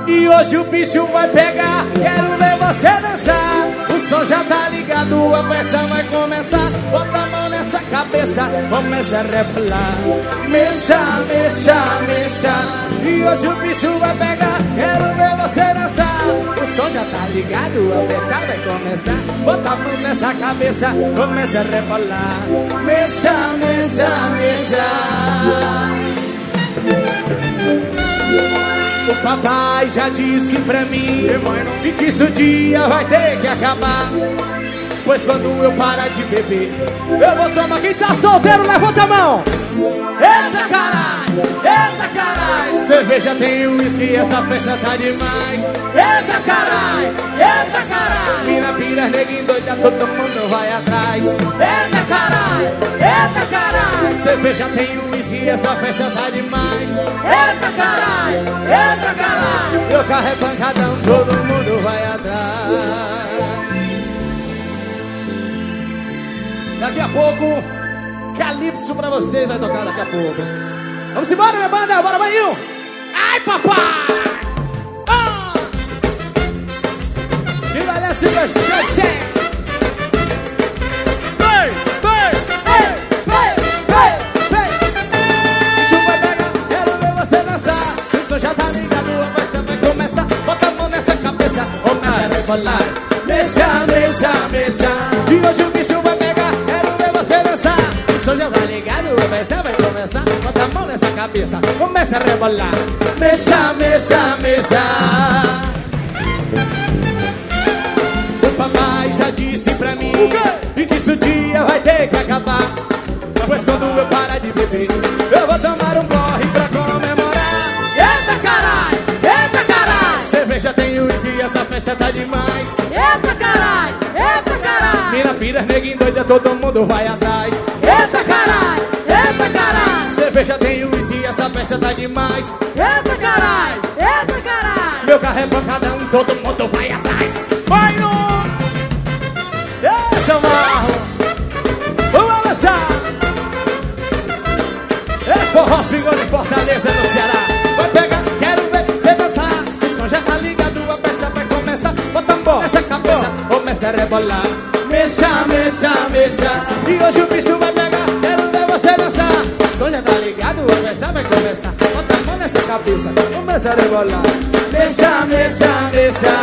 E hoje o bicho vai pegar, quero ver você dançar. O som já tá ligado, a festa vai começar. Bota a mão nessa cabeça, começa a rebolar. Mexa, mexa, mexa. E hoje o bicho vai pegar, quero ver você dançar. O som já tá ligado, a festa vai começar. Bota a mão nessa cabeça, começa a rebolar. Mexa, mexa, mexa. O papai já disse pra mim e que isso dia vai ter que acabar. Pois quando eu parar de beber, eu vou tomar. Quem tá solteiro, levanta a mão. Eita caralho, eita caralho. Cerveja tem uísque, essa festa tá demais. Eita caralho, eita caralho. Mina, pira, neguinho doida, todo mundo vai atrás. Eita caralho, eita caralho. Cerveja tem uísque, essa festa tá demais. Eita caralho, eita caralho. Meu carro é pancadão, todo mundo vai atrás. Daqui a pouco, Calypso pra vocês vai tocar daqui a pouco. Vamos embora, minha banda, bora, Maninho! Ai, papai! Oh! E vai lá, se você... Vai, vai, vai, vai, vai, vai! Bicho vai pegar, quero ver você dançar. O som já tá ligado, a festa vai começar. Bota a mão nessa cabeça, começa a rebolar. Mexa, mexa, mexa. E hoje o bicho vai pegar, quero ver você dançar. O som já tá ligado, a festa vai começar. Bota a mão nessa cabeça, começa a rebolar. Mexa, mexa, mexa. O papai já disse pra mim e que isso dia vai ter que acabar. Pois quando eu parar de beber, eu vou tomar um porre pra comemorar. Eita caralho, eita caralho. Cerveja tem uísque, essa festa tá demais. Eita caralho, eita caralho. Mina, pira, neguinho doida, todo mundo vai atrás. Eita caralho, eita caralho. Cerveja tem uísque, essa festa tá demais. Eita caralho, eita caralho. Meu carro é pancadão, todo mundo vai atrás. Vai no... Eita marro. Vamos lançar. É forró, senhor de Fortaleza, no Ceará. Vai pegar, quero ver você dançar. O som já tá ligado, a festa vai começar. Bota a mão nessa cabeça, começa a rebolar. Mexa, mexa, mexa. E hoje o bicho vai pegar, quero ver você dançar. O som já tá ligado, a festa vai começar. Bota a mão nessa cabeça, começa a rebolar. Mexa, mexa, mexa.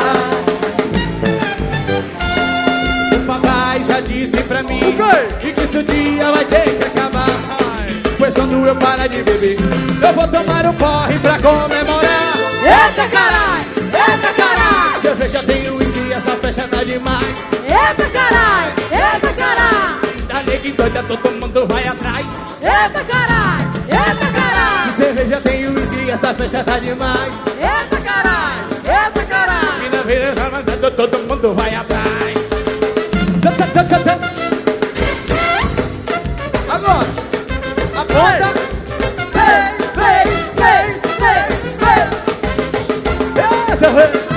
O papai já disse pra mim e que isso dia vai ter que acabar. Pois quando eu parar de beber, eu vou tomar um porre pra comemorar. Eita caralho, eita caralho. Cerveja tem uísque, essa festa tá demais. Eita caralho, eita caralho. Da neguinho doida, todo mundo vai atrás. Eita caralho, eita caralho. Cerveja tem uísque, essa festa tá demais. Eita caralho, eita caralho. E na vira, todo mundo vai atrás. Agora aponta. Vem, vem, vem, vem, vem. Eita, vem.